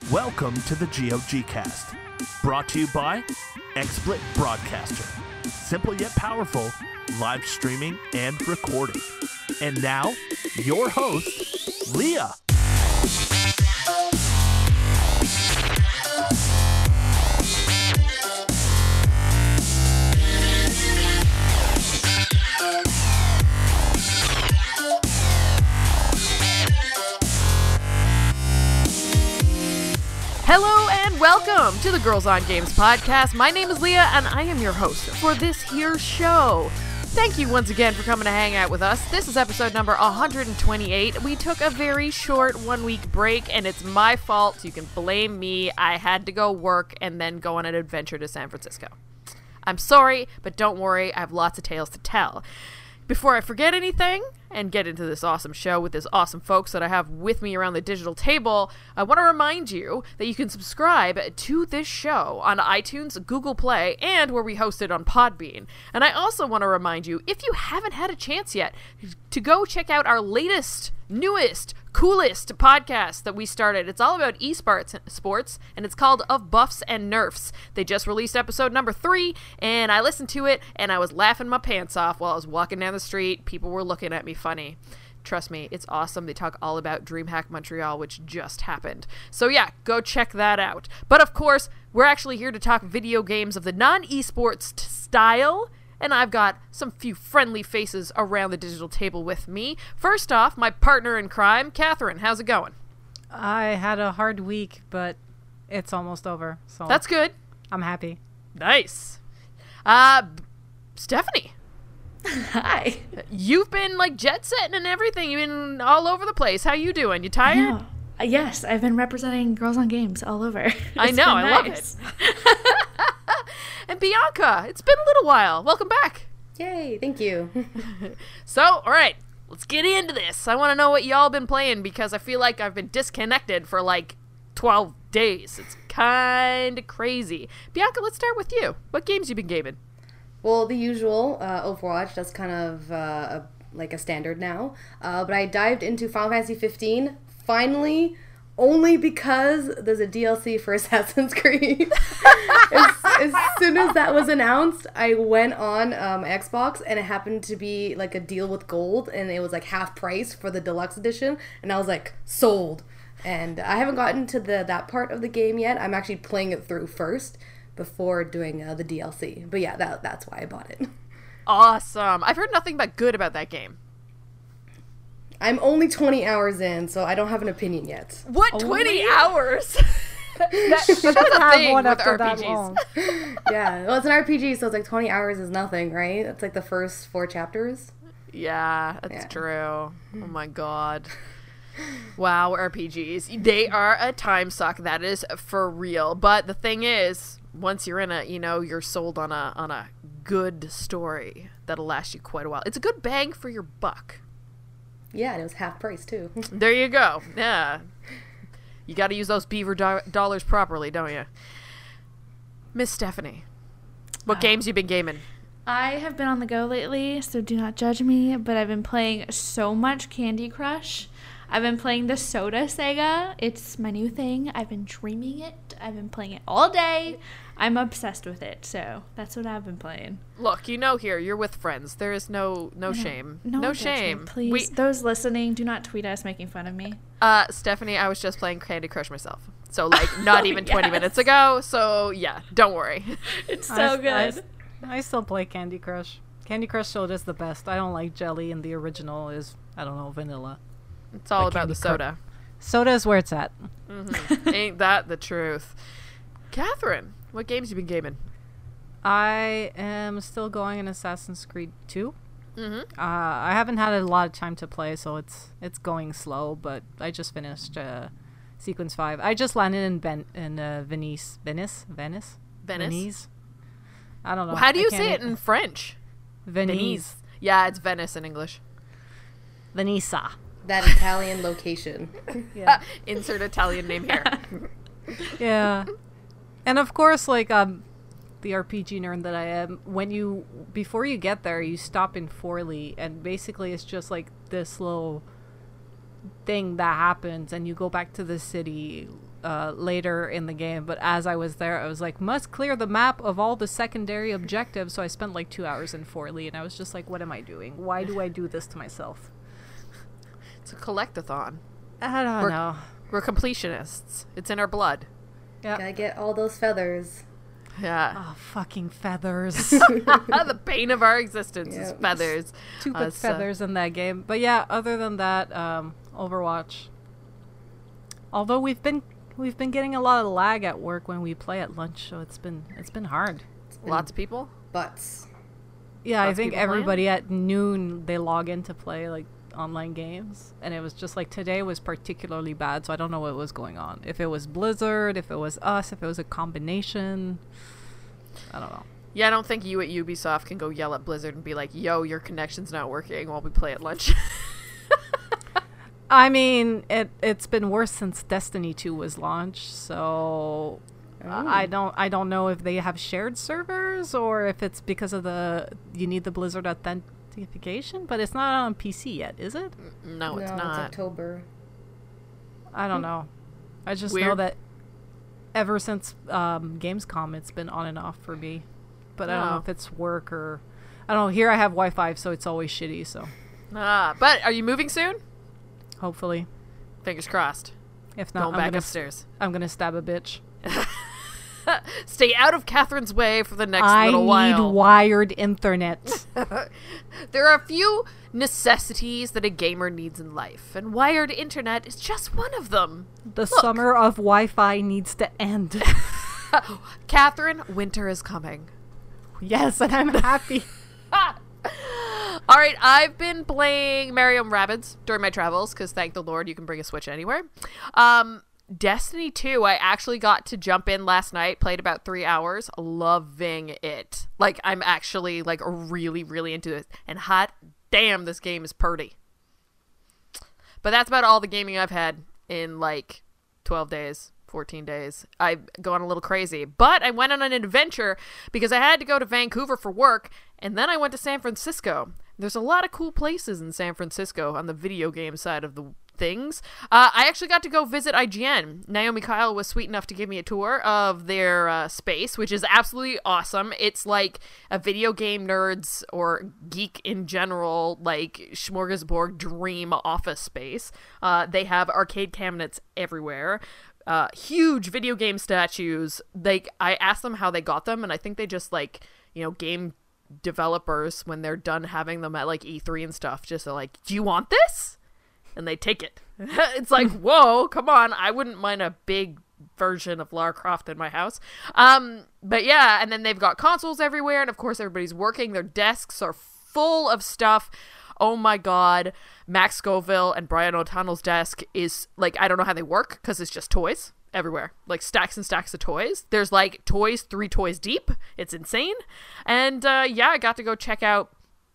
Welcome to the GOG Cast, brought to you by XSplit Broadcaster. Simple yet powerful, live streaming and recording. And now, your host, Leah. Hello and welcome to the Girls on Games podcast. My name is Leah and I am your host for this here show. Thank you once again for coming to hang out with us. This is episode number 128. We took a very short 1 week break and it's my fault, so you can blame me. I had to go work and then go on an adventure to San Francisco. I'm sorry, but don't worry, I have lots of tales to tell. Before I forget anything and get into this awesome show with this awesome folks that I have with me around the digital table, I want to remind you that you can subscribe to this show on iTunes, Google Play, and where we host it on Podbean. And I also want to remind you, if you haven't had a chance yet, to go check out our latest, newest, coolest podcast that we started. It's all about esports, and it's called Of Buffs and Nerfs. They just released episode number 3, and I listened to it, and I was laughing my pants off while I was walking down the street. People were looking at me funny. Trust me, it's awesome. They talk all about DreamHack Montreal, which just happened. So yeah, go check that out. But of course, we're actually here to talk video games of the non-esports style, and I've got some few friendly faces around the digital table with me. First off, my partner in crime, Catherine. How's it going? I had a hard week, but it's almost over. So that's good. I'm happy. Nice. Stephanie. Hi. You've been like jet setting and everything. You've been all over the place. How you doing? You tired? Yes, I've been representing Girls on Games all over. I know. I love it. And Bianca, it's been a little while. Welcome back. Yay, thank you. So, all right, let's get into this. I want to know what y'all been playing because I feel like I've been disconnected for like 12 days. It's kind of crazy. Bianca, let's start with you. What games you been gaming? Well, the usual, Overwatch, that's kind of like a standard now. But I dived into Final Fantasy 15, finally, only because there's a DLC for Assassin's Creed. as soon as that was announced, I went on Xbox, and it happened to be like a deal with Gold, and it was like half price for the deluxe edition, and I was like, sold. And I haven't gotten to that part of the game yet. I'm actually playing it through first before doing the DLC. But yeah, that's why I bought it. Awesome. I've heard nothing but good about that game. I'm only 20 hours in, so I don't have an opinion yet. What, 20 hours? That's a thing with RPGs. Yeah, well, it's an RPG, so it's like 20 hours is nothing, right? It's like the first 4 chapters. Yeah, that's true. Oh my god. Wow, RPGs. They are a time suck. That is for real. But the thing is, once you're in you're sold on a good story that'll last you quite a while. It's a good bang for your buck. Yeah, and it was half price too. There you go. Yeah. You got to use those beaver dollars properly, don't you? Miss Stephanie, what games you been gaming? I have been on the go lately, so do not judge me, but I've been playing so much Candy Crush. I've been playing the Soda Saga. It's my new thing. I've been dreaming it. I've been playing it all day. I'm obsessed with it, so that's what I've been playing. Look, here, you're with friends. There is no shame. No shame. Please, those listening, do not tweet us making fun of me. Stephanie, I was just playing Candy Crush myself. So, like, not even 20 minutes ago. So, yeah, don't worry. It's so good. I still play Candy Crush. Candy Crush Soda is the best. I don't like jelly, and the original is, I don't know, vanilla. It's all about the soda. Soda is where it's at. Mm-hmm. Ain't that the truth? Catherine, what games you been gaming? I am still going in Assassin's Creed 2. Mm-hmm. I haven't had a lot of time to play, so it's going slow, but I just finished Sequence 5. I just landed in Venice. I don't know. Well, how do you say it in French? Venice. Yeah, it's Venice in English. Venisa. That Italian location. Yeah. Insert Italian name here. Yeah. And of course, like, the RPG nerd that I am, before you get there, you stop in Forlì, and basically it's just like this little thing that happens, and you go back to the city later in the game, but as I was there, I was like, must clear the map of all the secondary objectives. So I spent like 2 hours in Forley, and I was just like, what am I doing? Why do I do this to myself? It's a collectathon. I don't know. We're completionists. It's in our blood. Yeah. Gotta get all those feathers. Yeah. Oh, fucking feathers. The bane of our existence is Yep. feathers. Stupid feathers in that game. But yeah, other than that, Overwatch. Although we've been getting a lot of lag at work when we play at lunch, so it's been hard. Lots of people. Butts. Yeah, I Lots of think people playing? everybody at noon they log in to play like online games, and it was just like today was particularly bad, so I don't know what was going on. If it was Blizzard, if it was us, if it was a combination, I don't know. Yeah, I don't think you at Ubisoft can go yell at Blizzard and be like, yo, your connection's not working while we play at lunch. I mean, it's been worse since Destiny 2 was launched, so I don't know if they have shared servers or if it's because of you need the Blizzard authentication, but it's not on PC yet, is it? No, it's It's not. October. I don't know. I just know Weird. that ever since Gamescom, it's been on and off for me. But I don't know Oh. if it's work or... I don't know. Here I have Wi-Fi, so it's always shitty, so But are you moving soon? hopefully. Fingers crossed. If not, Going back upstairs. I'm gonna stab a bitch. Stay out of Catherine's way for the next I little need while. wired internet. There are a few necessities that a gamer needs in life, and wired internet is just one of them. The summer of Wi-Fi needs to end. Catherine, winter is coming. Yes, and I'm happy. All right, I've been playing Mario & Rabbids during my travels because thank the Lord you can bring a Switch anywhere. Destiny 2, I actually got to jump in last night, played about 3 hours, loving it. Like, I'm actually, like, really, really into it. And hot damn, this game is purty. But that's about all the gaming I've had in, like, 12 days. 14 days. I've gone a little crazy. But I went on an adventure because I had to go to Vancouver for work, and then I went to San Francisco. There's a lot of cool places in San Francisco on the video game side of the things. I actually got to go visit IGN. Naomi Kyle was sweet enough to give me a tour of their space, which is absolutely awesome. It's like a video game nerds or geek in general, like smorgasbord dream office space. They have arcade cabinets everywhere. Huge video game statues. I asked them how they got them, and I think they just game developers, when they're done having them at like E3 and stuff, just are like, do you want this? And they take it. It's like, whoa, come on. I wouldn't mind a big version of Lara Croft in my house. But yeah, and then they've got consoles everywhere, and of course everybody's working. Their desks are full of stuff. Oh my god, Max Scoville and Brian O'Connell's desk is like, I don't know how they work because it's just toys everywhere, like stacks and stacks of toys. There's like toys, 3 toys deep. It's insane. And yeah, I got to go check out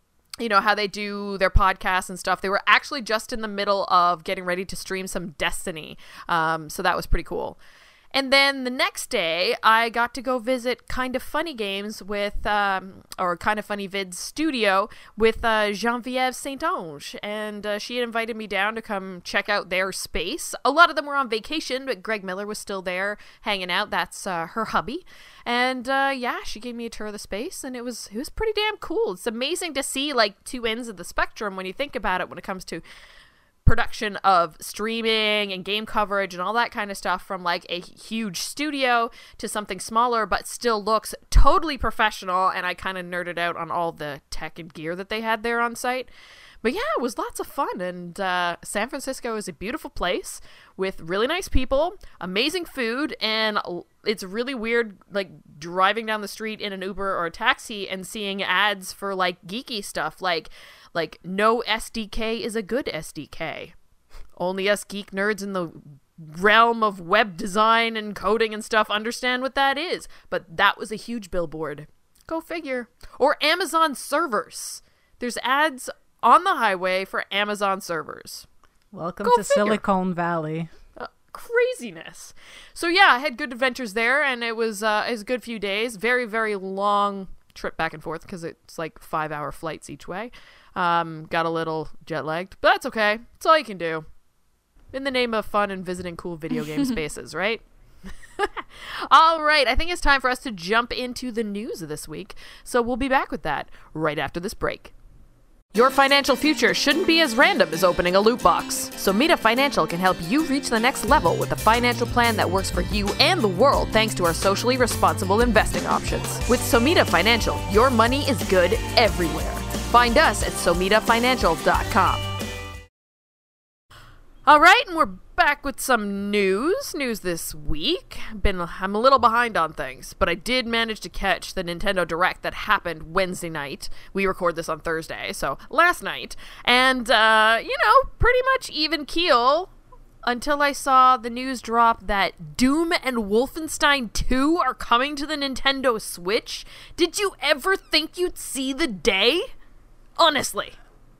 how they do their podcasts and stuff. They were actually just in the middle of getting ready to stream some Destiny. So that was pretty cool. And then the next day, I got to go visit Kind of Funny Games with, or Kind of Funny Vids studio with Geneviève Saint-Onge. And she had invited me down to come check out their space. A lot of them were on vacation, but Greg Miller was still there hanging out. That's her hubby. And yeah, she gave me a tour of the space, and it was pretty damn cool. It's amazing to see like 2 ends of the spectrum when you think about it when it comes to production of streaming and game coverage and all that kind of stuff, from like a huge studio to something smaller but still looks totally professional. And I kind of nerded out on all the tech and gear that they had there on site. But yeah, it was lots of fun. And San Francisco is a beautiful place with really nice people, amazing food, and it's really weird like driving down the street in an Uber or a taxi and seeing ads for like geeky stuff like no SDK is a good SDK. Only us geek nerds in the realm of web design and coding and stuff understand what that is. But that was a huge billboard. Go figure. Or Amazon servers. There's ads on the highway for Amazon servers. Welcome Go to figure. Silicon Valley. Craziness. So yeah, I had good adventures there, and it was a good few days. Very, very long trip back and forth because it's like 5-hour flights each way. Got a little jet lagged, but that's okay. It's all you can do. in the name of fun and visiting cool video game spaces, right? All right, I think it's time for us to jump into the news of this week. So we'll be back with that right after this break. Your financial future shouldn't be as random as opening a loot box. Somita Financial can help you reach the next level with a financial plan that works for you and the world thanks to our socially responsible investing options. With Somita Financial, your money is good everywhere. Find us at somitafinancial.com. All right, and we're back with some news this week. I'm a little behind on things, but I did manage to catch the Nintendo Direct that happened Wednesday night. We record this on Thursday, so last night. And, pretty much even keel until I saw the news drop that Doom and Wolfenstein 2 are coming to the Nintendo Switch. Did you ever think you'd see the day? Honestly.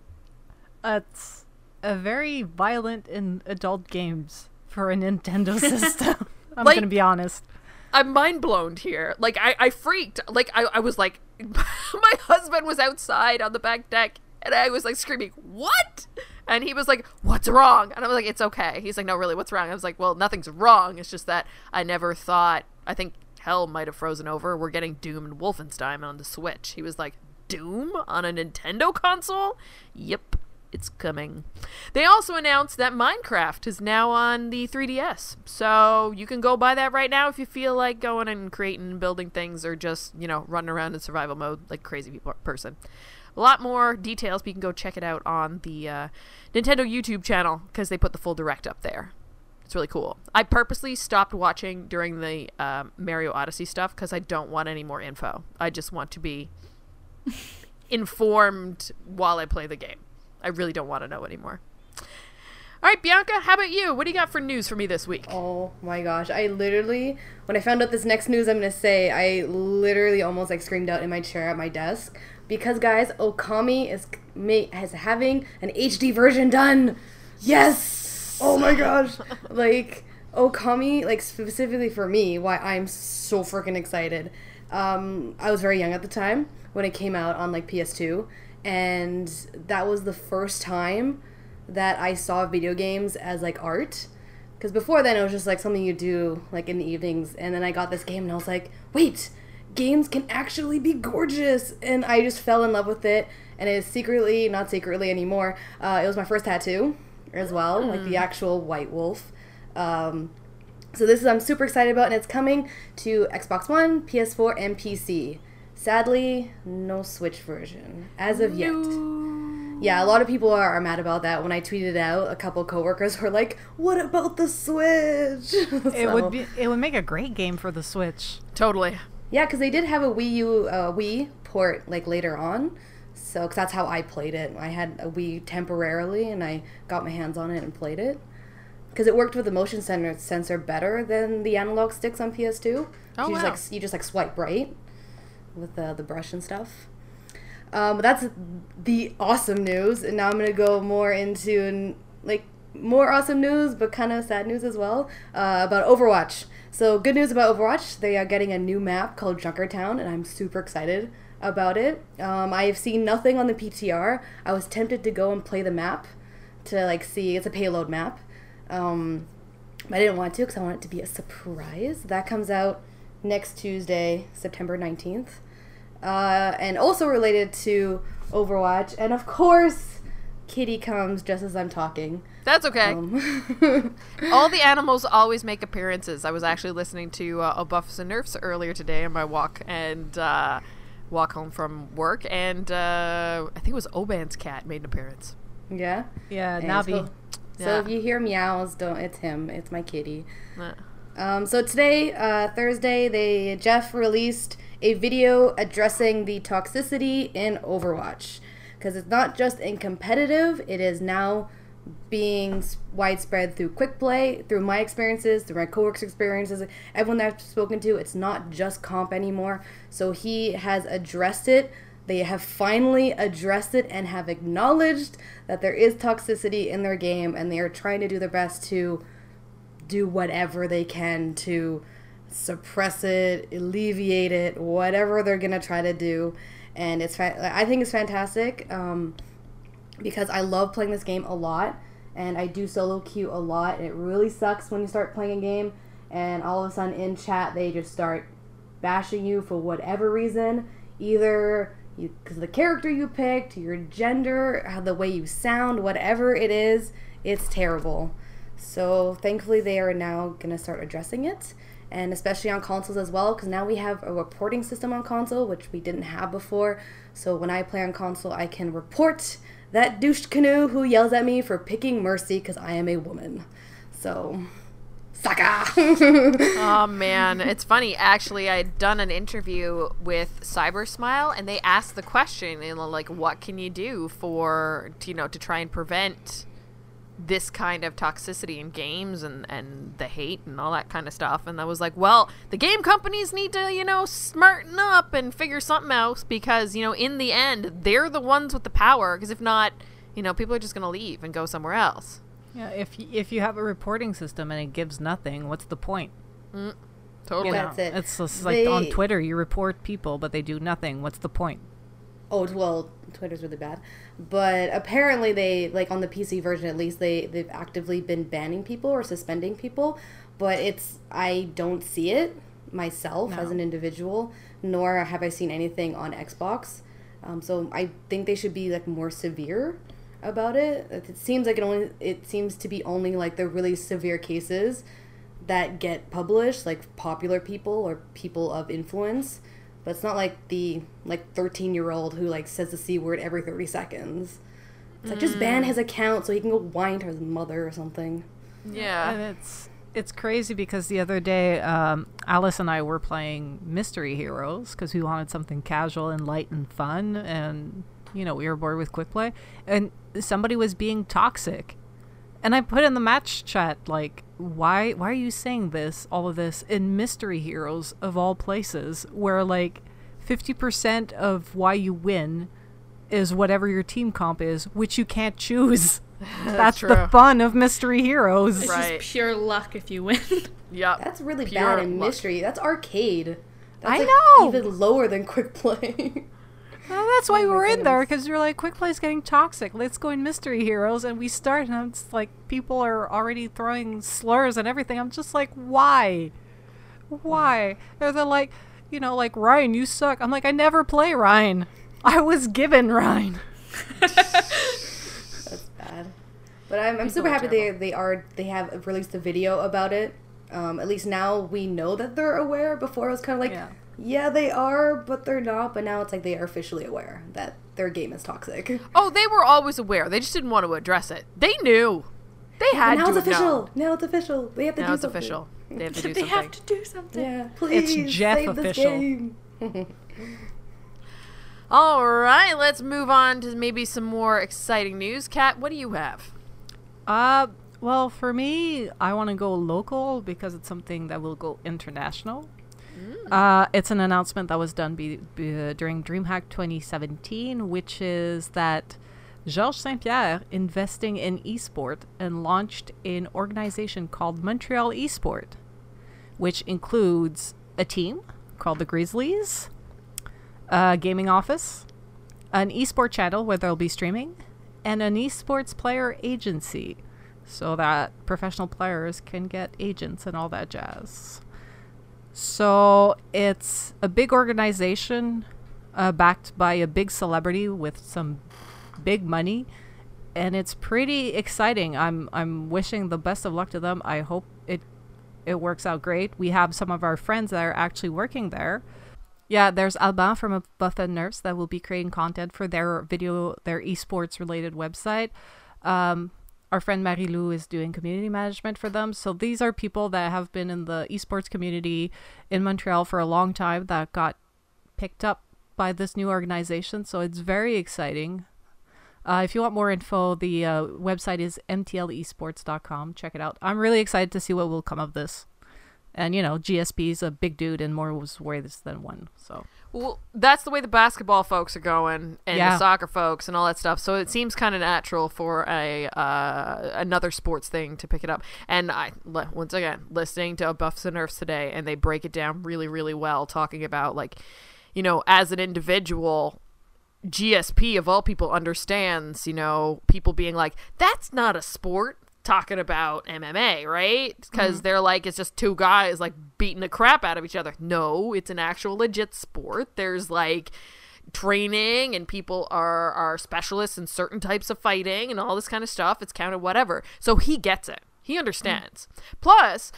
It's a very violent and adult games for a Nintendo system. I'm gonna be honest. I'm mind blown here. Like, I freaked. Like, I was like, my husband was outside on the back deck, and I was like screaming, "What?" And he was like, "What's wrong?" And I was like, "It's okay." He's like, "No, really, what's wrong?" I was like, "Well, nothing's wrong. It's just that I never thought, I think hell might have frozen over. We're getting Doom and Wolfenstein on the Switch." He was like, "Doom on a Nintendo console?" Yep. It's coming. They also announced that Minecraft is now on the 3DS. So you can go buy that right now if you feel like going and creating and building things or just, running around in survival mode like a crazy person. A lot more details, but you can go check it out on the Nintendo YouTube channel because they put the full direct up there. It's really cool. I purposely stopped watching during the Mario Odyssey stuff because I don't want any more info. I just want to be informed while I play the game. I really don't want to know anymore. All right, Bianca, how about you? What do you got for news for me this week? Oh my gosh. When I found out this next news I'm going to say, I literally almost screamed out in my chair at my desk. Because, guys, Okami is having an HD version done. Yes! Oh my gosh. Okami, specifically for me, why I'm so freaking excited. I was very young at the time when it came out on, PS2. And that was the first time that I saw video games as art, because before then it was just something you do in the evenings. And then I got this game and I was like, wait, games can actually be gorgeous, and I just fell in love with it. And it is not secretly anymore, it was my first tattoo as well, the actual white wolf. So I'm super excited about, and it's coming to Xbox One, PS4, and PC. Sadly, no Switch version as of yet. Yeah, a lot of people are mad about that. When I tweeted out, a couple coworkers were like, "What about the Switch?" It would make a great game for the Switch. Totally. Yeah, because they did have a Wii port later on. So, because that's how I played it. I had a Wii temporarily, and I got my hands on it and played it. Because it worked with the motion sensor better than the analog sticks on PS2. Oh, wow. You just swipe right with the brush and stuff. But that's the awesome news, and now I'm gonna go more into more awesome news, but kind of sad news as well, about Overwatch. So good news about Overwatch: they are getting a new map called Junkertown, and I'm super excited about it. I have seen nothing on the PTR. I was tempted to go and play the map to see. It's a payload map, but I didn't want to because I want it to be a surprise. That comes out next Tuesday, September 19th. And also related to Overwatch, and of course, Kitty comes just as I'm talking. That's okay. All the animals always make appearances. I was actually listening to Buffs and Nerfs earlier today on my walk home from work, and I think it was Oban's cat made an appearance. Yeah? Yeah, Navi. So if you hear meows, it's him. It's my kitty. So today, Thursday, Jeff released a video addressing the toxicity in Overwatch, because it's not just in competitive, it is now being widespread through quick play, through my experiences, through my coworkers' experiences, everyone that I've spoken to. It's not just comp anymore. So he has addressed it. They have finally addressed it and have acknowledged that there is toxicity in their game, and they are trying to do their best to do whatever they can to suppress it, alleviate it, whatever they're gonna try to do. And I think it's fantastic, because I love playing this game a lot, and I do solo queue a lot, and it really sucks when you start playing a game and all of a sudden in chat they just start bashing you for whatever reason, either because of the character you picked, your gender, how the way you sound, whatever it is. It's terrible. So thankfully they are now going to start addressing it, and especially on consoles as well, because now we have a reporting system on console, which we didn't have before. So when I play on console, I can report that douche canoe who yells at me for picking Mercy because I am a woman. So, sucker! Oh man, it's funny. Actually, I'd done an interview with Cybersmile, and they asked the question, like, what can you do for, to try and prevent this kind of toxicity in games and the hate and all that kind of stuff. And I was like, well, the game companies need to, smarten up and figure something out, because, in the end, they're the ones with the power. Because if not, people are just going to leave and go somewhere else. Yeah, if you have a reporting system and it gives nothing, what's the point? Totally. That's it. It's just like on Twitter, you report people, but they do nothing. What's the point? Oh, well, Twitter's really bad. But apparently they, like on the PC version at least, they've actively been banning people or suspending people. But I don't see it myself as an individual, nor have I seen anything on Xbox. So I think they should be like more severe about it. It seems like it seems to be only like the really severe cases that get published, like popular people or people of influence. But it's not like the 13-year-old who like says the C word every 30 seconds. It's like, just ban his account so he can go whine to his mother or something. Yeah. And it's crazy because the other day, Alice and I were playing Mystery Heroes because we wanted something casual and light and fun, and we were bored with quick play, and somebody was being toxic. And I put in the match chat, like, why are you saying all of this in Mystery Heroes of all places, where like 50% of why you win is whatever your team comp is, which you can't choose. That's the fun of Mystery Heroes. It's just pure luck if you win. Yep. That's really bad in Mystery. That's arcade. That's know. Even lower than quick play. Well, that's why we're in there, because you're like, quick play's getting toxic. Let's go in Mystery Heroes, and we start, and it's like people are already throwing slurs and everything. I'm just like, why? Why? They're like, like, Ryan, you suck. I'm like, I never play Ryan. I was given Ryan. That's bad. But I'm super happy they have released a video about it. At least now we know that they're aware. Before it was kind of like, yeah, they are, but they're not. But now it's like they are officially aware that their game is toxic. Oh, they were always aware. They just didn't want to address it. They knew. They had now to. It's official. Now it's official. They have to do something. Official. They have to do They something. have to do something. Yeah, please. It's Jeff save official. This game. All right, let's move on to maybe some more exciting news. Kat, what do you have? Well, for me, I want to go local because it's something that will go international. It's an announcement that was done during DreamHack 2017, which is that Georges St-Pierre investing in esport and launched an organization called Montreal Esport, which includes a team called the Grizzlies, a gaming office, an esport channel where they'll be streaming, and an esports player agency so that professional players can get agents and all that jazz. So it's a big organization backed by a big celebrity with some big money, and it's pretty exciting. I'm wishing the best of luck to them. I hope it works out great. We have some of our friends that are actually working there. Yeah, there's Alban from Buff and Nerfs that will be creating content for their esports related website. Our friend Marie-Lou is doing community management for them. So these are people that have been in the esports community in Montreal for a long time that got picked up by this new organization. So it's very exciting. If you want more info, the website is mtlesports.com. Check it out. I'm really excited to see what will come of this. And, GSP is a big dude in more ways than one. So, well, that's the way the basketball folks are going, and the soccer folks and all that stuff. So it seems kind of natural for another sports thing to pick it up. And once again, listening to Buffs and Nerfs today, and they break it down really, really well, talking about as an individual, GSP of all people understands, people being like, that's not a sport, talking about MMA, right? Because they're like, it's just two guys like beating the crap out of each other. No, it's an actual legit sport. There's like training, and people are specialists in certain types of fighting and all this kind of stuff. It's counted whatever. So he gets it. He understands. Plus,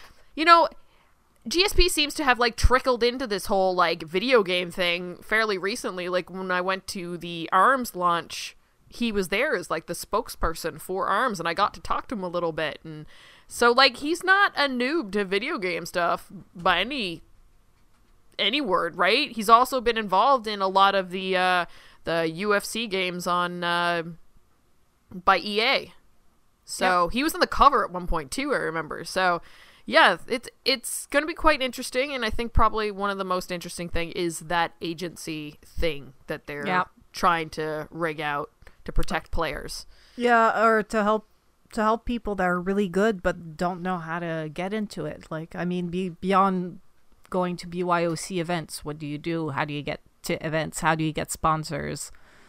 GSP seems to have like trickled into this whole like video game thing fairly recently. Like when I went to the ARMS launch, he was there as like the spokesperson for ARMS, and I got to talk to him a little bit. And so like he's not a noob to video game stuff by any word, right? He's also been involved in a lot of the UFC games on by EA. So he was on the cover at one point too, I remember. So yeah, it's going to be quite interesting, and I think probably one of the most interesting thing is that agency thing that they're trying to rig out to protect players. Yeah, or to help people that are really good but don't know how to get into it. Like, I mean, beyond going to BYOC events, what do you do? How do you get to events? How do you get sponsors?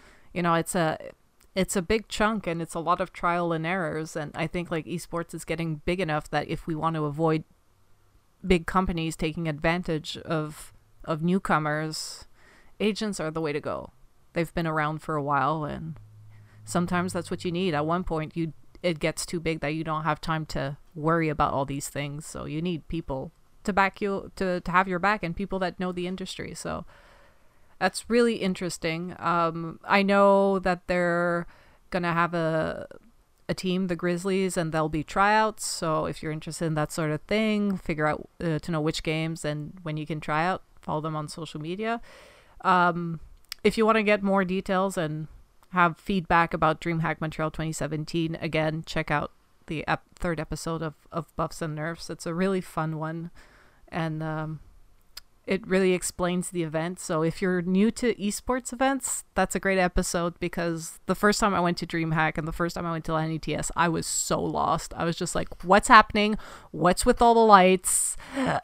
It's a big chunk, and it's a lot of trial and errors. And I think like esports is getting big enough that if we want to avoid big companies taking advantage of newcomers, agents are the way to go. They've been around for a while, and sometimes that's what you need. At one point, it gets too big that you don't have time to worry about all these things. So you need people to back you, to have your back, and people that know the industry. So that's really interesting. I know that they're gonna have a team, the Grizzlies, and there'll be tryouts. So if you're interested in that sort of thing, figure out to know which games and when you can try out. Follow them on social media. If you want to get more details and have feedback about DreamHack Montreal 2017, again, check out the third episode of Buffs and Nerfs. It's a really fun one, and it really explains the event. So if you're new to esports events, that's a great episode, because the first time I went to DreamHack and the first time I went to NETS, I was so lost. I was just like, what's happening? What's with all the lights?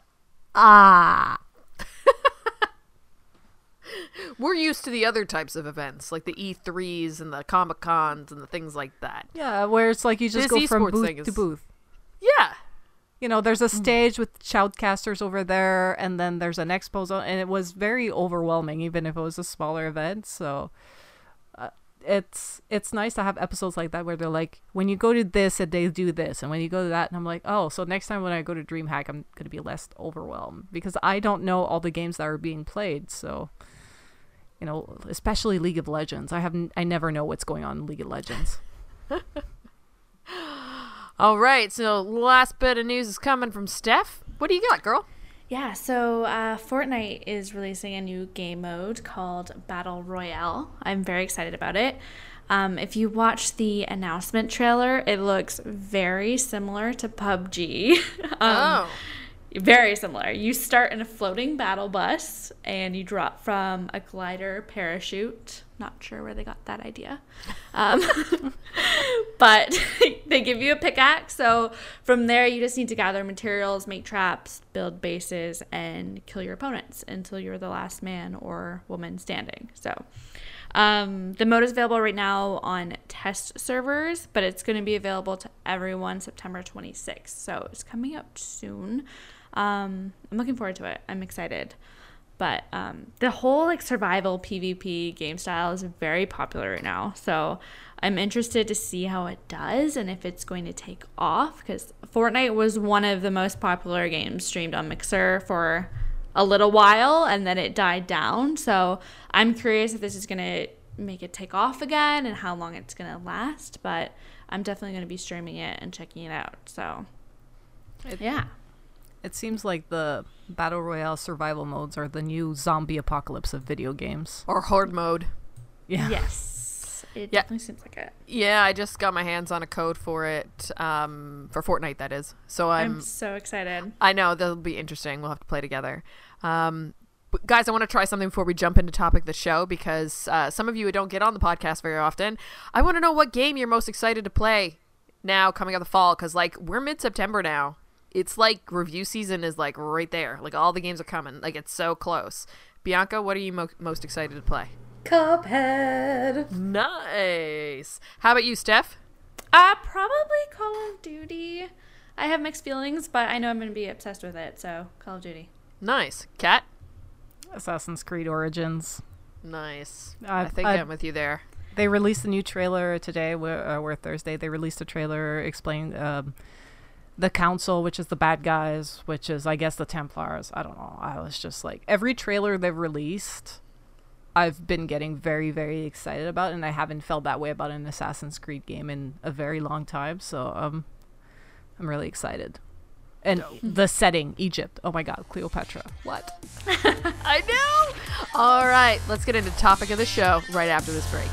We're used to the other types of events, like the E3s and the Comic Cons and the things like that. Yeah, where it's like you just go from booth to booth. Yeah. There's a stage with shoutcasters over there, and then there's an expo zone, and it was very overwhelming, even if it was a smaller event. So it's nice to have episodes like that where they're like, when you go to this, and they do this, and when you go to that, and I'm like, oh, so next time when I go to DreamHack, I'm going to be less overwhelmed, because I don't know all the games that are being played. So, especially League of Legends. I never know what's going on in League of Legends. All right, so last bit of news is coming from Steph. What do you got, girl? Yeah, so Fortnite is releasing a new game mode called Battle Royale. I'm very excited about it. If you watch the announcement trailer, it looks very similar to PUBG. Very similar. You start in a floating battle bus, and you drop from a glider parachute. Not sure where they got that idea. But they give you a pickaxe. So from there, you just need to gather materials, make traps, build bases, and kill your opponents until you're the last man or woman standing. So the mode is available right now on test servers, but it's going to be available to everyone September 26th. So it's coming up soon. I'm looking forward to it. I'm excited. But the whole survival PvP game style is very popular right now. So I'm interested to see how it does and if it's going to take off, because Fortnite was one of the most popular games streamed on Mixer for a little while, and then it died down. So I'm curious if this is going to make it take off again and how long it's going to last. But I'm definitely going to be streaming it and checking it out. So yeah. It seems like the Battle Royale survival modes are the new zombie apocalypse of video games. Or Horde mode. Yeah. Yes. It definitely seems like it. Yeah, I just got my hands on a code for it, for Fortnite, that is. So I'm so excited. I know, that'll be interesting. We'll have to play together. But guys, I want to try something before we jump into topic of the show, because some of you who don't get on the podcast very often, I want to know what game you're most excited to play now coming out the fall, because we're mid-September now. It's like review season is right there. All the games are coming. It's so close. Bianca, what are you most excited to play? Cuphead. Nice. How about you, Steph? Probably Call of Duty. I have mixed feelings, but I know I'm going to be obsessed with it, so Call of Duty. Nice. Kat? Assassin's Creed Origins. Nice. I think I'm with you there. They released a new trailer today. We're Thursday. They released a trailer explaining the Council, which is the bad guys, which is, I guess, the Templars. I don't know. I was just like, every trailer they've released, I've been getting very, very excited about, and I haven't felt that way about an Assassin's Creed game in a very long time. So I'm really excited. And the setting, Egypt. Oh my God, Cleopatra. What? I know. All right, let's get into the topic of the show right after this break.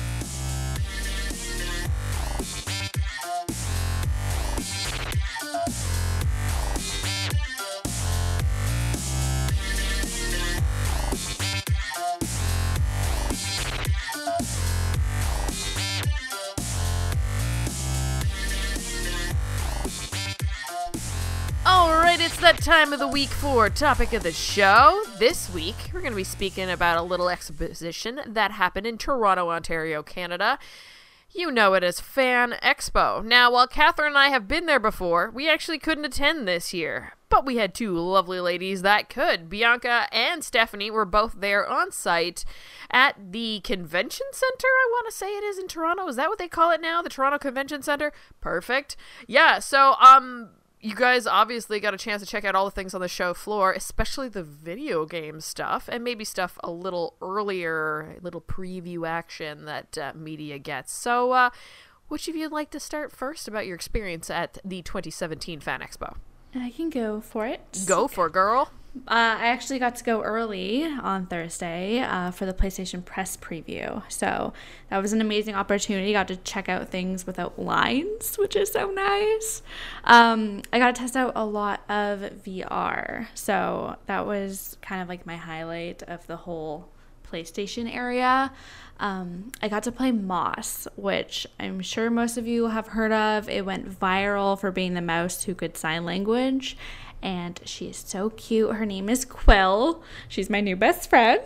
It's that time of the week for topic of the show. This week, we're going to be speaking about a little exposition that happened in Toronto, Ontario, Canada. You know it as Fan Expo. Now, while Catherine and I have been there before, we actually couldn't attend this year. But we had two lovely ladies that could. Bianca and Stephanie were both there on site at the Convention Center, I want to say it is in Toronto. Is that what they call it now? The Toronto Convention Center? Perfect. Yeah, so, you guys obviously got a chance to check out all the things on the show floor, especially the video game stuff, and maybe stuff a little earlier, a little preview action that media gets. So, which of you would like to start first about your experience at the 2017 Fan Expo? I can go for it. Go for it, girl. I actually got to go early on Thursday for the PlayStation Press preview. So that was an amazing opportunity. Got to check out things without lines, which is so nice. I got to test out a lot of VR. So that was kind of like my highlight of the whole PlayStation area. I got to play Moss, which I'm sure most of you have heard of. It went viral for being the mouse who could sign language. And she is so cute. Her name is Quill. She's my new best friend.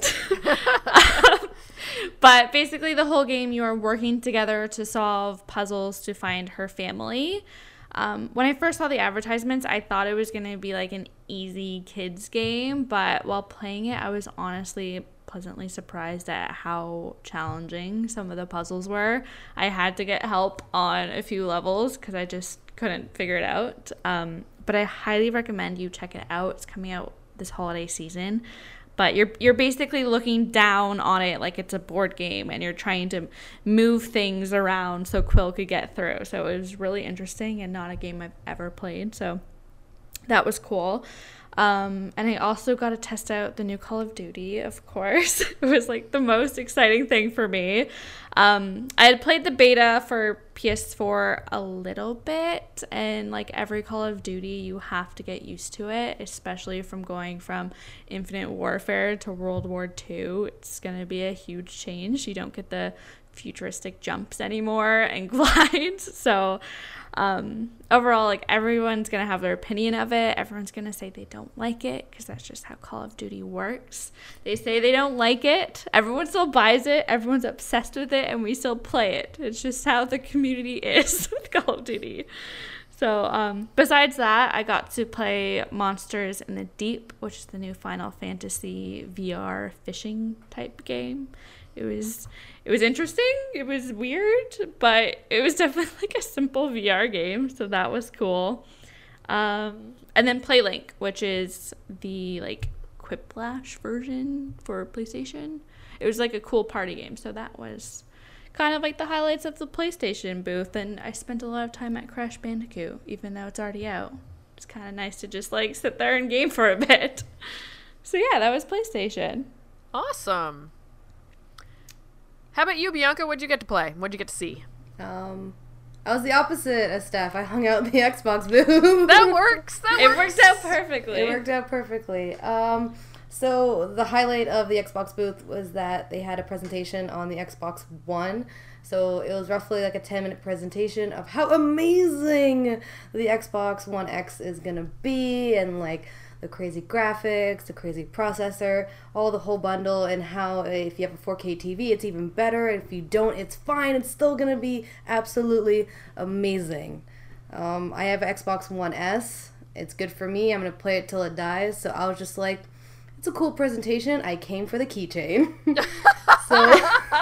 But basically the whole game, you are working together to solve puzzles to find her family. When I first saw the advertisements, I thought it was going to be like an easy kids game. But while playing it, I was honestly pleasantly surprised at how challenging some of the puzzles were. I had to get help on a few levels because I just couldn't figure it out. But I highly recommend you check it out. It's coming out this holiday season. But you're basically looking down on it like it's a board game, and you're trying to move things around so Quill could get through. So it was really interesting and not a game I've ever played. So that was cool. And I also got to test out the new Call of Duty, of course. It was like the most exciting thing for me. I had played the beta for PS4 a little bit, and like every Call of Duty, you have to get used to it, especially from going from Infinite Warfare to World War II. It's going to be a huge change. You don't get the futuristic jumps anymore and glides. So overall, like, everyone's gonna have their opinion of it. Everyone's gonna say they don't like it because that's just how Call of Duty works. They say they don't like it, everyone still buys it, everyone's obsessed with it, and we still play it. It's just how the community is with Call of Duty. So besides that, I got to play Monsters in the Deep, which is the new Final Fantasy VR fishing type game. It was interesting. It was weird, but it was definitely like a simple VR game, so that was cool. And then PlayLink, which is the like Quiplash version for PlayStation. It was like a cool party game, so that was kind of like the highlights of the PlayStation booth. And I spent a lot of time at Crash Bandicoot, even though it's already out. It's kind of nice to just like sit there and game for a bit. So yeah, that was PlayStation. Awesome. How about you, Bianca? What'd you get to play? What'd you get to see? I was the opposite of Steph. I hung out in the Xbox booth. That works. It worked out perfectly. It worked out perfectly. So the highlight of the Xbox booth was that they had a presentation on the Xbox One. So it was roughly like a 10-minute presentation of how amazing the Xbox One X is going to be, and like the crazy graphics, the crazy processor, all the whole bundle, and how if you have a 4K TV, it's even better. If you don't, it's fine. It's still going to be absolutely amazing. I have Xbox One S. It's good for me. I'm going to play it till it dies. So I was just like, it's a cool presentation. I came for the keychain. So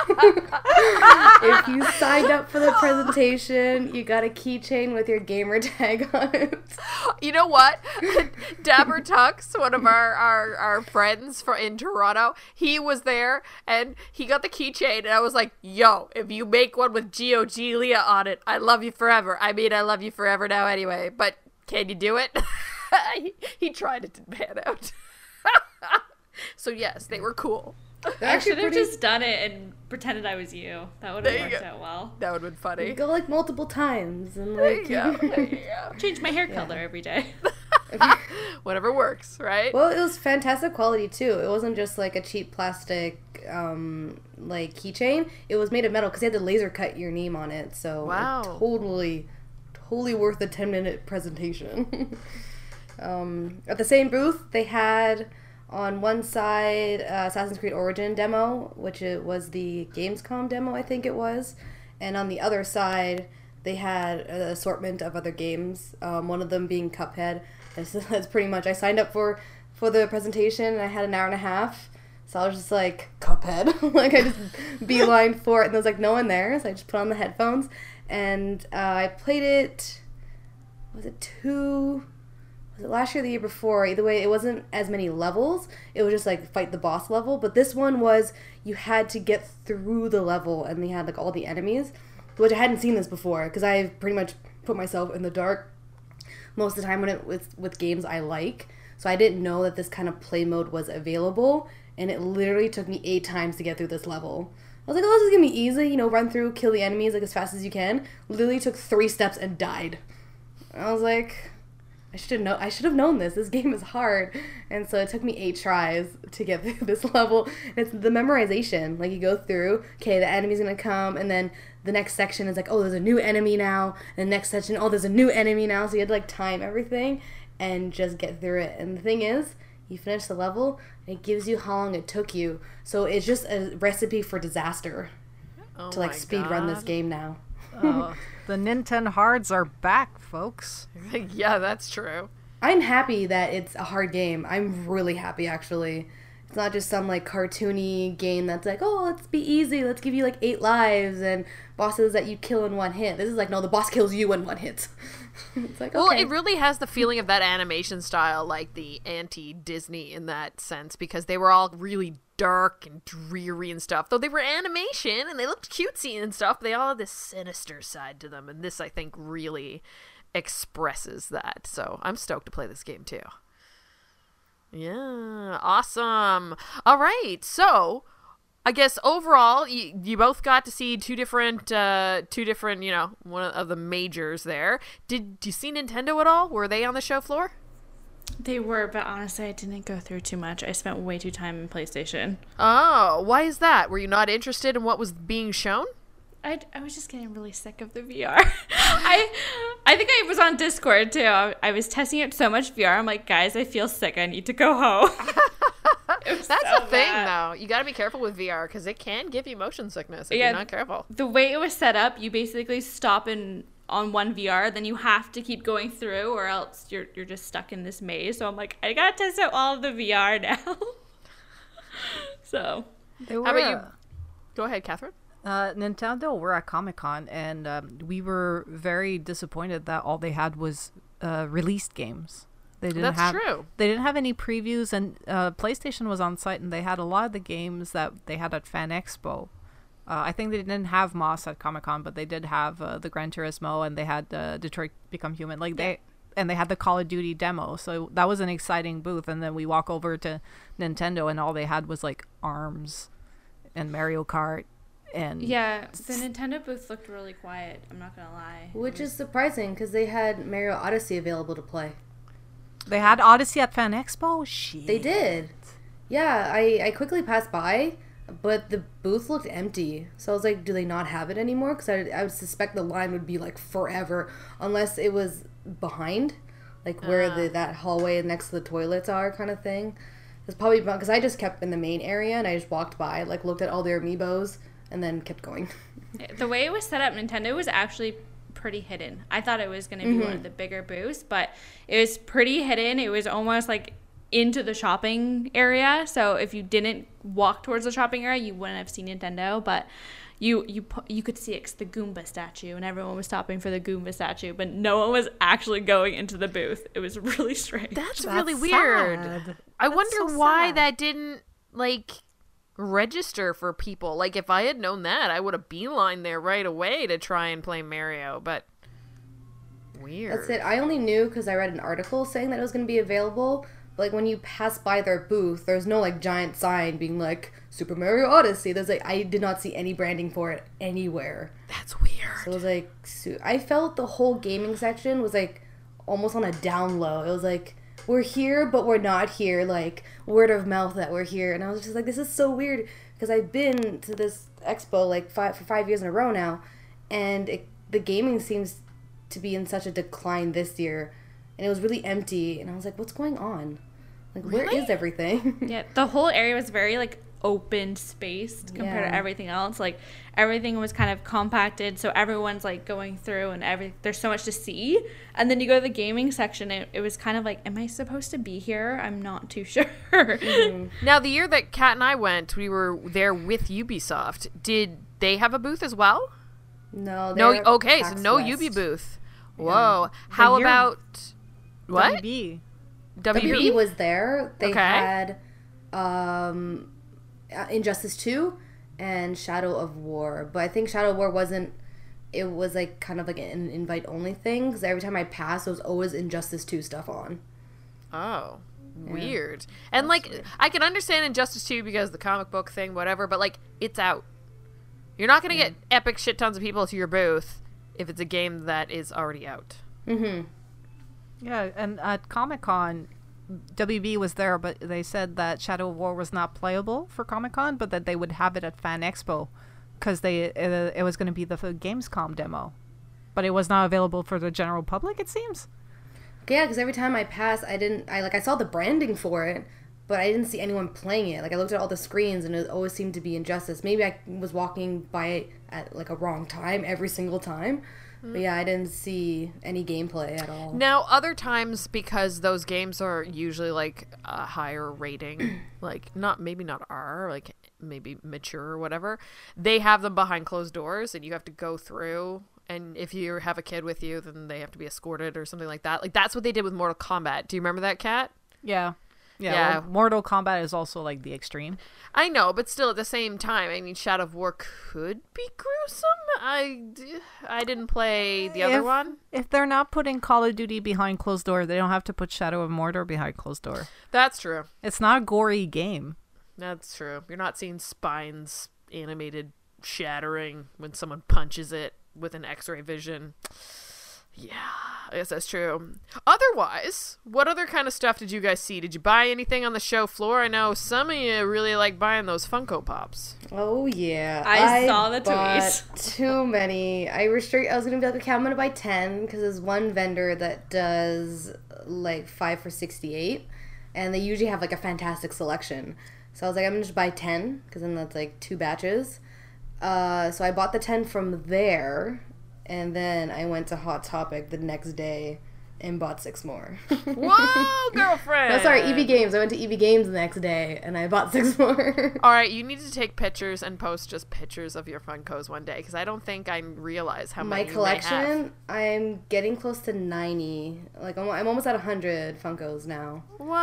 if you signed up for the presentation, you got a keychain with your gamer tag on it. You know what? Dapper Tux, one of our friends in Toronto, he was there and he got the keychain, and I was like, yo, if you make one with GOG Leah on it, I love you forever. I mean, I love you forever now anyway, but can you do it? He tried, it didn't pan out. So yes, they were cool. I should have just done it and pretended I was you. That would have worked out well. That would have been funny. You go like multiple times and There like you go. There you go. Change my hair color every day. Whatever works, right? Well, it was fantastic quality too. It wasn't just like a cheap plastic like keychain. It was made of metal because they had to laser cut your name on it. So wow. Totally worth a 10-minute presentation. At the same booth, they had on one side Assassin's Creed Origin demo, which it was the Gamescom demo, I think it was. And on the other side, they had an assortment of other games, one of them being Cuphead. That's pretty much, I signed up for the presentation, and I had an hour and a half. So I was just like, Cuphead. Like, I just beeline for it, and there was like no one there, so I just put on the headphones. And I played it, was it last year or the year before? Either way, it wasn't as many levels. It was just like fight the boss level. But this one was you had to get through the level, and they had like all the enemies, which I hadn't seen this before because I've pretty much put myself in the dark most of the time when it with games I like. So I didn't know that this kind of play mode was available, and it literally took me 8 times to get through this level. I was like, oh, this is gonna be easy, run through, kill the enemies like as fast as you can. Literally took 3 steps and died. I was like, I should have known this. This game is hard. And so it took me 8 tries to get through this level. And it's the memorization. Like, you go through, okay, the enemy's gonna come, and then the next section is like, oh, there's a new enemy now. And the next section, oh, there's a new enemy now. So you had to, like, time everything and just get through it. And the thing is, you finish the level, and it gives you how long it took you. So it's just a recipe for disaster to, like, speed run this game now. The Nintendo hards are back, folks. Yeah, that's true. I'm happy that it's a hard game. I'm really happy, actually. It's not just some, like, cartoony game that's like, oh, let's be easy. Let's give you, like, 8 lives and bosses that you kill in 1 hit. This is like, no, the boss kills you in 1 hit. It's like, okay. Well, it really has the feeling of that animation style, like the anti-Disney in that sense, because they were all really dark and dreary and stuff. Though they were animation and they looked cutesy and stuff, they all had this sinister side to them, and this, I think, really expresses that. So I'm stoked to play this game too. Yeah, awesome. All right, so I guess overall, you both got to see two different, one of the majors there. Did you see Nintendo at all? Were they on the show floor? They were, but honestly, I didn't go through too much. I spent way too time in PlayStation. Oh, why is that? Were you not interested in what was being shown? I was just getting really sick of the VR. I think I was on Discord too. I was testing it so much VR. I'm like, guys, I feel sick. I need to go home. That's so the thing, bad. though. You got to be careful with VR because it can give you motion sickness if you're not careful. The way it was set up, you basically stop on one VR, then you have to keep going through, or else you're just stuck in this maze. So I'm like, I gotta test out all of the VR now. So, how about you? Go ahead, Catherine. Nintendo were at Comic-Con, and we were very disappointed that all they had was released games. That's true. They didn't have any previews, and PlayStation was on site, and they had a lot of the games that they had at Fan Expo. I think they didn't have Moss at Comic-Con, but they did have the Gran Turismo, and they had Detroit Become Human. They had the Call of Duty demo, so that was an exciting booth. And then we walk over to Nintendo, and all they had was like ARMS and Mario Kart. And yeah, the Nintendo booth looked really quiet. I'm not gonna lie. Which is surprising because they had Mario Odyssey available to play. They had Odyssey at Fan Expo? Shit. They did. Yeah, I quickly passed by, but the booth looked empty. So I was like, do they not have it anymore? Because I would suspect the line would be like forever unless it was behind. like where that hallway next to the toilets are, kind of thing. It's probably because I just kept in the main area and I just walked by, like looked at all their amiibos, and then kept going. The way it was set up, Nintendo was actually pretty hidden. I thought it was going to be one of the bigger booths, but it was pretty hidden. It was almost like into the shopping area. So if you didn't walk towards the shopping area, you wouldn't have seen Nintendo. But you could see the Goomba statue, and everyone was stopping for the Goomba statue, but no one was actually going into the booth. It was really strange. That's really weird. Sad. I wonder so why sad. that didn't register for people. Like, if I had known that, I would have beeline there right away to try and play Mario, but weird. That's it. I only knew because I read an article saying that it was going to be available. But, like, when you pass by their booth, there's no, like, giant sign being like, Super Mario Odyssey. There's, like, I did not see any branding for it anywhere. That's weird. So it was, like, I felt the whole gaming section was, like, almost on a down low. It was, like, we're here, but we're not here. Like, word of mouth that we're here. And I was just like, this is so weird. Because I've been to this expo, like, for 5 years in a row now. And the gaming seems to be in such a decline this year. And it was really empty. And I was like, what's going on? Like, where is everything? Yeah, the whole area was very, like, open spaced compared to everything else. Like, everything was kind of compacted, so everyone's, like, going through, and there's so much to see. And then you go to the gaming section, it was kind of like, am I supposed to be here? I'm not too sure. Now, the year that Kat and I went, we were there with Ubisoft. Did they have a booth as well? No. No. they're Okay, so PAX no West. Ubi booth. Whoa. How year- about what? WB. WB was there. They Okay. had Injustice 2 and Shadow of War. But I think Shadow of War wasn't... It was, like, kind of like an invite-only thing. Because every time I passed, there was always Injustice 2 stuff on. Oh, weird. And, like, I can understand Injustice 2 because the comic book thing, whatever, but, like, it's out. You're not going to get epic shit tons of people to your booth if it's a game that is already out. Mm-hmm. Yeah, and at Comic-Con, WB was there, but they said that Shadow of War was not playable for Comic-Con, but that they would have it at Fan Expo because it was going to be the Gamescom demo. But it was not available for the general public, it seems. Yeah, because every time I passed, I saw the branding for it, but I didn't see anyone playing it. Like, I looked at all the screens, and it always seemed to be Injustice. Maybe I was walking by it at, like, a wrong time every single time. But yeah, I didn't see any gameplay at all. Now, other times, because those games are usually, like, a higher rating, like, maybe not R, like, maybe mature or whatever, they have them behind closed doors, and you have to go through, and if you have a kid with you, then they have to be escorted or something like that. Like, that's what they did with Mortal Kombat. Do you remember that, Kat? Yeah. Yeah. Well, Mortal Kombat is also, like, the extreme. I know, but still at the same time, I mean, Shadow of War could be gruesome. I didn't play the other one. If they're not putting Call of Duty behind closed door, they don't have to put Shadow of Mordor behind closed door. That's true. It's not a gory game. That's true. You're not seeing spines animated shattering when someone punches it with an X-ray vision. Yeah, I guess that's true. Otherwise, what other kind of stuff did you guys see? Did you buy anything on the show floor? I know some of you really like buying those Funko Pops. Oh, yeah. I saw the bought tweets. too many. I was going to be like, okay, I'm going to buy 10 because there's one vendor that does like 5 for $68, and they usually have like a fantastic selection. So I was like, I'm going to just buy 10 because then that's like 2 batches. So I bought the 10 from there, and then I went to Hot Topic the next day and bought 6 more. Whoa, girlfriend! No, sorry, EB Games. I went to EB Games the next day, and I bought 6 more. All right, you need to take pictures and post just pictures of your Funkos one day, because I don't think I realize how My many you might have. collection, I'm getting close to 90. Like, I'm almost at 100 Funkos now.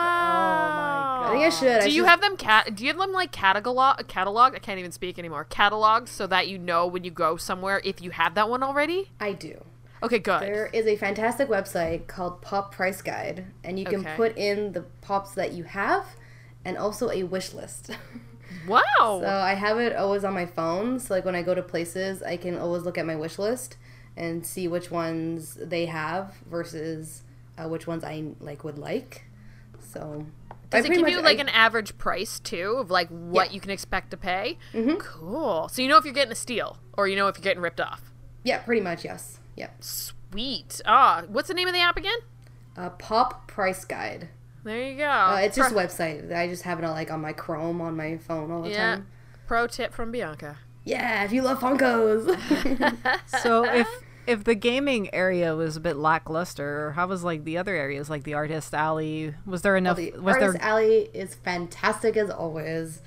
Wow. I think I should. Do you have them like cataloged? I can't even speak anymore. Cataloged so that you know when you go somewhere if you have that one already? I do. Okay, good. There is a fantastic website called Pop Price Guide, and you can Okay. put in the pops that you have and also a wish list. Wow. So I have it always on my phone, so like when I go to places, I can always look at my wish list and see which ones they have versus which ones I would like. So Does I it pretty give you much- like an average price too of like what you can expect to pay? Mm-hmm. Cool. So you know if you're getting a steal or you know if you're getting ripped off. Yeah, pretty much, yes. Yep. Sweet. What's the name of the app again? Pop Price Guide. There you go. It's just a website. I just have it like on my Chrome on my phone all the time. Pro tip from Bianca. Yeah, if you love Funkos. So if the gaming area was a bit lackluster, how was like the other areas, like the Artist Alley? Was there enough? The Artist Alley is fantastic as always.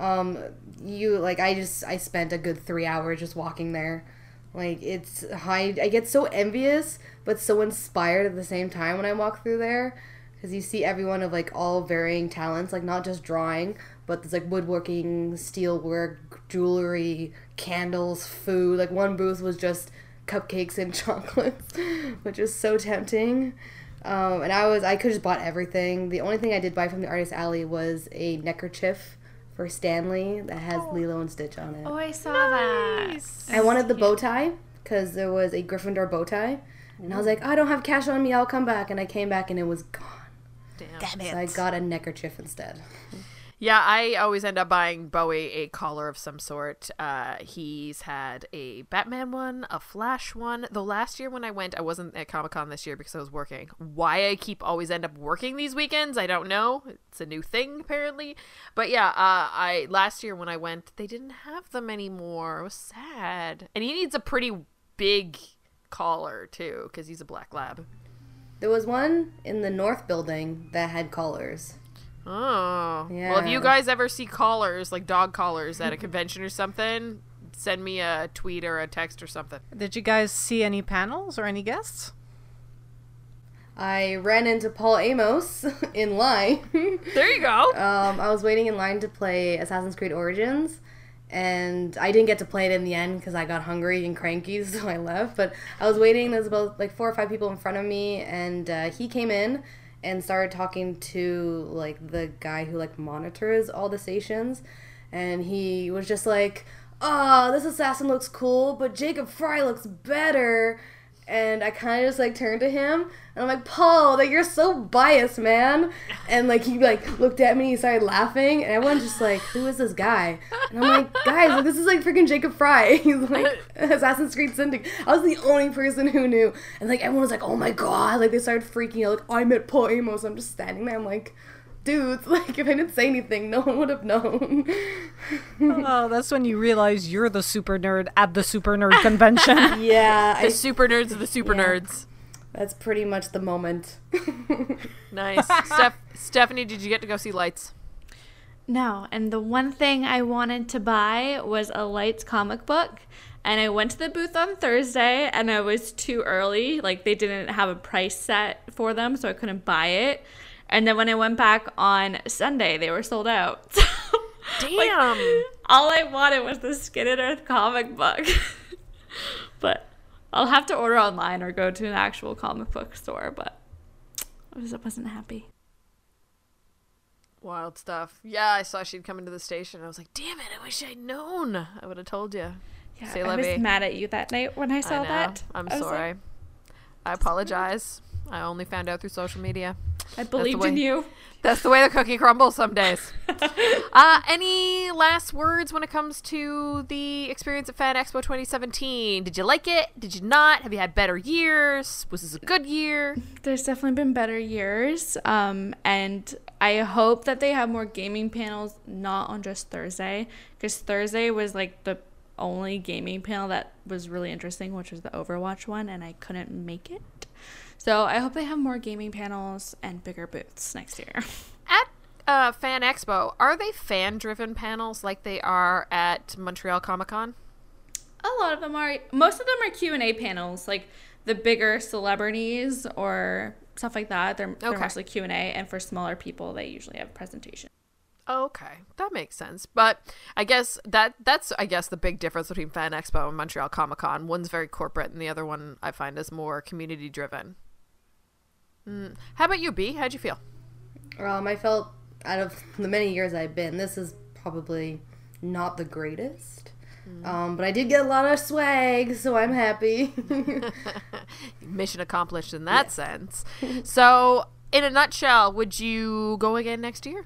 I spent a good 3 hours just walking there. Like, I get so envious, but so inspired at the same time when I walk through there. Because you see everyone of, like, all varying talents. Like, not just drawing, but there's, like, woodworking, steelwork, jewelry, candles, food. Like, one booth was just cupcakes and chocolates, which is so tempting. And I could just bought everything. The only thing I did buy from the Artist Alley was a neckerchief for Stanley that has Lilo and Stitch on it. Oh, I saw that. I wanted the bow tie because there was a Gryffindor bow tie. And I was like, I don't have cash on me, I'll come back. And I came back and it was gone. Damn it. So I got a neckerchief instead. Yeah, I always end up buying Bowie a collar of some sort. He's had a Batman one, a Flash one. Though last year when I went, I wasn't at Comic-Con this year because I was working. Why I keep always end up working these weekends, I don't know. It's a new thing, apparently. But yeah, last year when I went, they didn't have them anymore. It was sad. And he needs a pretty big collar, too, because he's a black lab. There was one in the North building that had collars. Oh. Yeah. Well, if you guys ever see collars, like dog collars at a convention or something, send me a tweet or a text or something. Did you guys see any panels or any guests? I ran into Paul Amos in line. There you go. I was waiting in line to play Assassin's Creed Origins, and I didn't get to play it in the end because I got hungry and cranky, so I left. But I was waiting. There's about like 4 or 5 people in front of me, and he came in and started talking to like the guy who like monitors all the stations, and he was just like, "Oh, this assassin looks cool, but Jacob Fry looks better." And I kind of just like turned to him, and I'm like, "Paul, like you're so biased, man." And like he like looked at me, he started laughing, and everyone's just like, "Who is this guy?" And I'm like, "Guys, like, this is like freaking Jacob Fry." He's like Assassin's Creed Syndicate. I was the only person who knew, and like everyone was like, "Oh my god!" Like they started freaking out. Like I met Paul Amos. I'm just standing there. I'm like, dudes, like if I didn't say anything, no one would have known. Oh, that's when you realize you're the super nerd at the super nerd convention. Yeah, The super nerds of the super nerds. that's pretty much the moment. Nice. Stephanie, did you get to go see Lights? No, and the one thing I wanted to buy was a Lights comic book. And I went to the booth on Thursday, and I was too early. Like, they didn't have a price set for them, so I couldn't buy it. And then when I went back on Sunday, they were sold out. Damn. Like, all I wanted was the Skin and Earth comic book. But I'll have to order online or go to an actual comic book store, but I wasn't happy. Wild stuff. Yeah, I saw she'd come into the station. I was like, damn it, I wish I'd known. I would have told you. Yeah, Say I was Levy. mad at you that night when I saw I know. that. I'm I was sorry. like, I apologize. I only found out through social media. I believed way- in you. That's the way the cookie crumbles some days. Any last words when it comes to the experience at Fan Expo 2017? Did you like it? Did you not? Have you had better years? Was this a good year? There's definitely been better years. And I hope that they have more gaming panels, not on just Thursday. Because Thursday was like the only gaming panel that was really interesting, which was the Overwatch one, and I couldn't make it. So I hope they have more gaming panels and bigger booths next year. At Fan Expo, are they fan-driven panels like they are at Montreal Comic-Con? A lot of them are. Most of them are Q&A panels, like the bigger celebrities or stuff like that. They're Okay. mostly Q&A, and for smaller people, they usually have presentation. Okay, that makes sense. But I guess that's the big difference between Fan Expo and Montreal Comic-Con. One's very corporate, and the other one I find is more community-driven. How about you, B? How'd you feel? I felt, out of the many years I've been, this is probably not the greatest. But I did get a lot of swag, so I'm happy. Mission accomplished in that sense. So, in a nutshell, would you go again next year?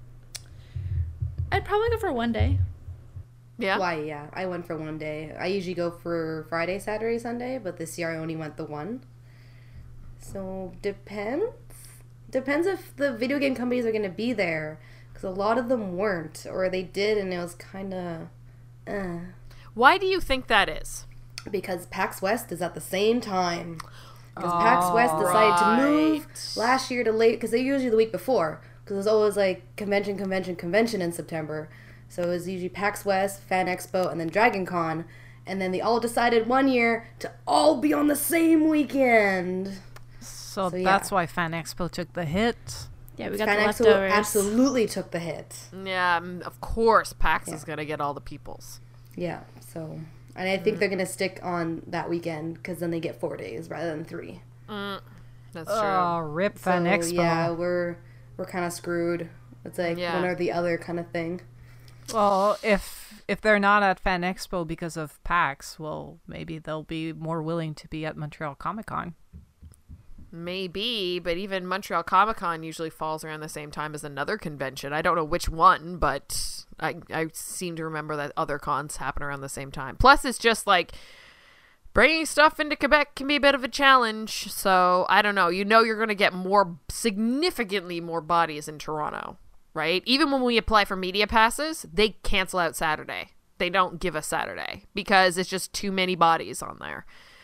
I'd probably go for one day. Yeah? Why, yeah. I went for one day. I usually go for Friday, Saturday, Sunday, but this year I only went the one. So depends if the video game companies are going to be there, because a lot of them weren't, or they did and it was kind of Why do you think that is? because PAX West is at the same time. Because PAX West decided to move last year to late, because they usually the week before, because it was always like convention in September. So it was usually PAX West, Fan Expo, and then Dragon Con. And then they all decided one year to all be on the same weekend. So yeah. that's why Fan Expo took the hit. Yeah, we got Fan the Expo leftovers. absolutely took the hit. Yeah, of course, PAX is going to get all the peoples. Yeah, so... And I think they're going to stick on that weekend, because then they get 4 days rather than 3. That's true. Oh, rip Fan So, Expo. yeah, we're kind of screwed. It's like one or the other kind of thing. Well, if they're not at Fan Expo because of PAX, well, maybe they'll be more willing to be at Montreal Comic Con. Maybe, but even Montreal Comic Con usually falls around the same time as another convention. I don't know which one, but I seem to remember that other cons happen around the same time. Plus, it's just like bringing stuff into Quebec can be a bit of a challenge. So I don't know. You know, you're going to get significantly more bodies in Toronto, right? Even when we apply for media passes, they cancel out Saturday. They don't give us Saturday because it's just too many bodies on there.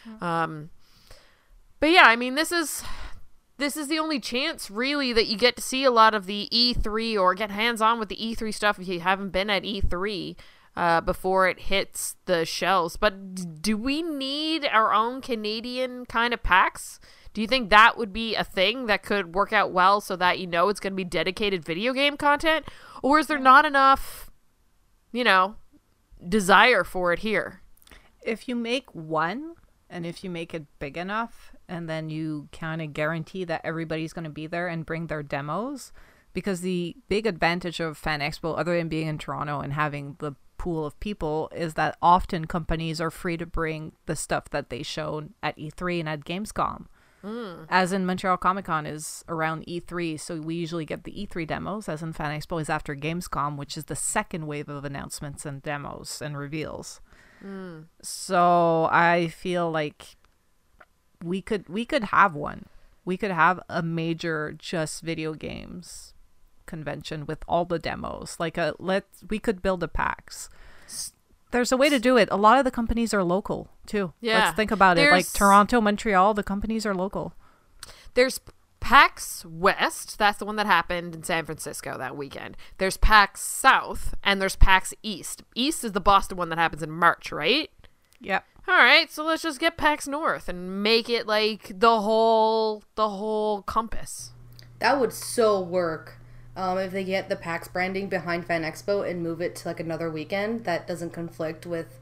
But yeah, I mean, this is the only chance really that you get to see a lot of the E3 or get hands-on with the E3 stuff if you haven't been at E3 before it hits the shelves. But do we need our own Canadian kind of PAX? Do you think that would be a thing that could work out well so that you know it's going to be dedicated video game content? Or is there not enough, desire for it here? If you make one, and if you make it big enough, and then you kind of guarantee that everybody's going to be there and bring their demos, because the big advantage of Fan Expo, other than being in Toronto and having the pool of people, is that often companies are free to bring the stuff that they show at E3 and at Gamescom. As in Montreal Comic Con is around E3, so we usually get the E3 demos, as in Fan Expo is after Gamescom, which is the second wave of announcements and demos and reveals. So I feel like we could have one. We could have a major just video games convention with all the demos. We could build a PAX. There's a way to do it. A lot of the companies are local too. Yeah. Let's think about it. Like Toronto, Montreal, the companies are local. There's PAX West. That's the one that happened in San Francisco that weekend. There's PAX South and there's PAX East. East is the Boston one that happens in March, right? Yep. All right, so let's just get PAX North and make it like the whole compass. That would so work. If they get the PAX branding behind Fan Expo and move it to like another weekend that doesn't conflict with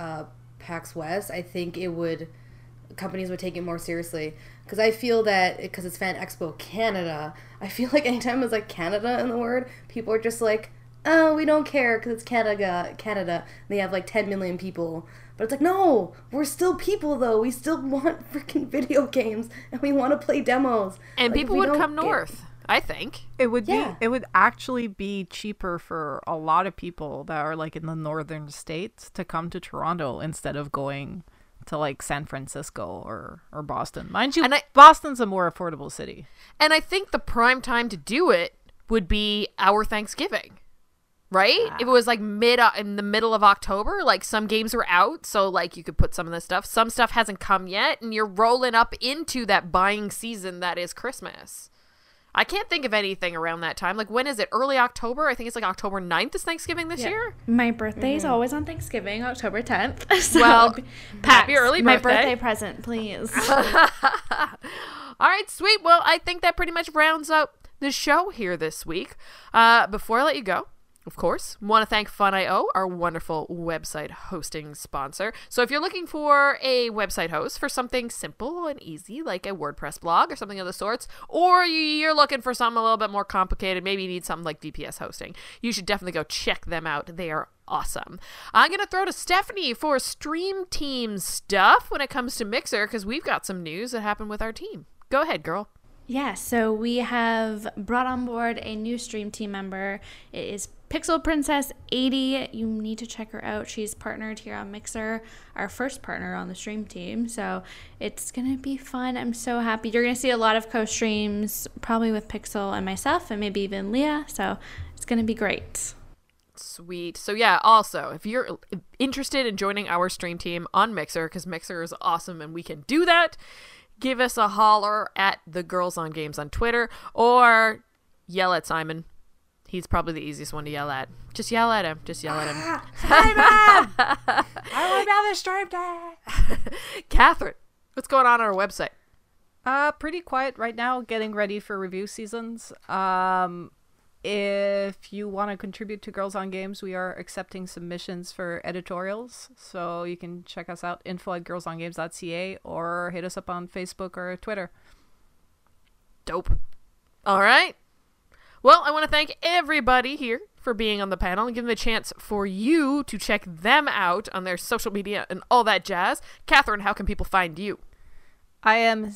PAX West, I think companies would take it more seriously. Because I feel that, because it's Fan Expo Canada, I feel like anytime it's like Canada in the word, people are just like, oh, we don't care because it's Canada. They have like 10 million people. But it's like, no, we're still people though. We still want freaking video games and we want to play demos. And like, people would come north, I think. It would it would actually be cheaper for a lot of people that are like in the northern states to come to Toronto instead of going to like San Francisco or Boston. Mind you, Boston's a more affordable city. And I think the prime time to do it would be our Thanksgiving. Right? If it was like in the middle of October, like some games were out, so like you could put some of this stuff. Some stuff hasn't come yet, and you're rolling up into that buying season that is Christmas. I can't think of anything around that time. Like, when is it? Early October? I think it's like October 9th is Thanksgiving this year. My birthday is always on Thanksgiving, October 10th. So well, happy early birthday. My birthday present, please. All right, sweet. Well, I think that pretty much rounds up the show here this week. Before I let you go, of course, want to thank Fun.io, our wonderful website hosting sponsor. So if you're looking for a website host for something simple and easy, like a WordPress blog or something of the sorts, or you're looking for something a little bit more complicated, maybe you need something like VPS hosting, you should definitely go check them out. They are awesome. I'm going to throw to Stephanie for Stream Team stuff when it comes to Mixer, because we've got some news that happened with our team. Go ahead, girl. Yeah, so we have brought on board a new stream team member. It is Pixel Princess 80. You need to check her out. She's partnered here on Mixer, our first partner on the stream team. So it's going to be fun. I'm so happy. You're going to see a lot of co-streams, probably with Pixel and myself, and maybe even Leah. So it's going to be great. Sweet. So yeah, also, if you're interested in joining our stream team on Mixer, because Mixer is awesome and we can do that, give us a holler at the Girls on Games on Twitter, or yell at Simon. He's probably the easiest one to yell at. Just yell at him. Just yell at him. Simon! I want another stream day. Catherine, what's going on our website? Pretty quiet right now, getting ready for review seasons. If you want to contribute to Girls on Games, we are accepting submissions for editorials. So you can check us out, info@girlsongames.ca, or hit us up on Facebook or Twitter. Dope. All right. Well, I want to thank everybody here for being on the panel and give them a chance for you to check them out on their social media and all that jazz. Catherine, how can people find you? I am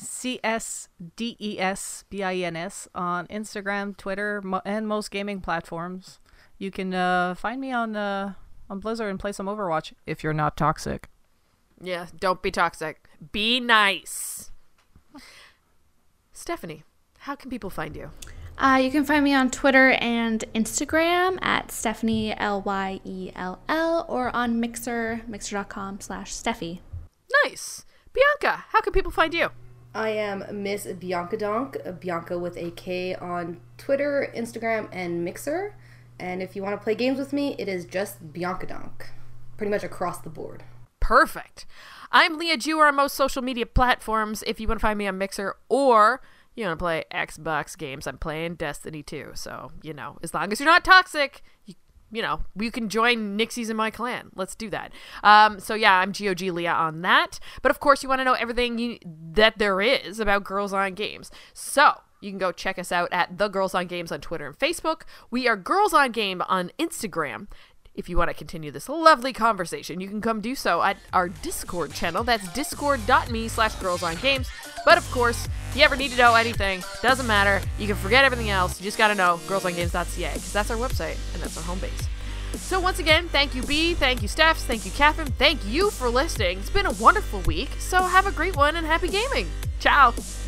CSDESBINS on Instagram, Twitter, and most gaming platforms. You can find me on Blizzard and play some Overwatch if you're not toxic. Yeah, don't be toxic. Be nice. Stephanie, how can people find you? You can find me on Twitter and Instagram at Stephanie LYELL, or on Mixer, mixer.com/Steffi. Nice. Bianca, how can people find you? I am Miss Bianca Donk, Bianca with a K on Twitter, Instagram, and Mixer. And if you want to play games with me, it is just Bianca Donk. Pretty much across the board. Perfect. I'm Leah Jewer on most social media platforms. If you want to find me on Mixer, or you want to play Xbox games, I'm playing Destiny 2. So, as long as you're not toxic, you can join Nixies in my clan. Let's do that. So yeah, I'm GOG Leah on that. But of course, you want to know everything that there is about Girls on Games. So you can go check us out at The Girls on Games on Twitter and Facebook. We are Girls on Game on Instagram. If you want to continue this lovely conversation, you can come do so at our Discord channel. That's discord.me/girlsongames. But of course, if you ever need to know anything, doesn't matter. You can forget everything else. You just got to know girlsongames.ca, because that's our website and that's our home base. So once again, thank you, B. Thank you, Steph. Thank you, Catherine. Thank you for listening. It's been a wonderful week. So have a great one and happy gaming. Ciao.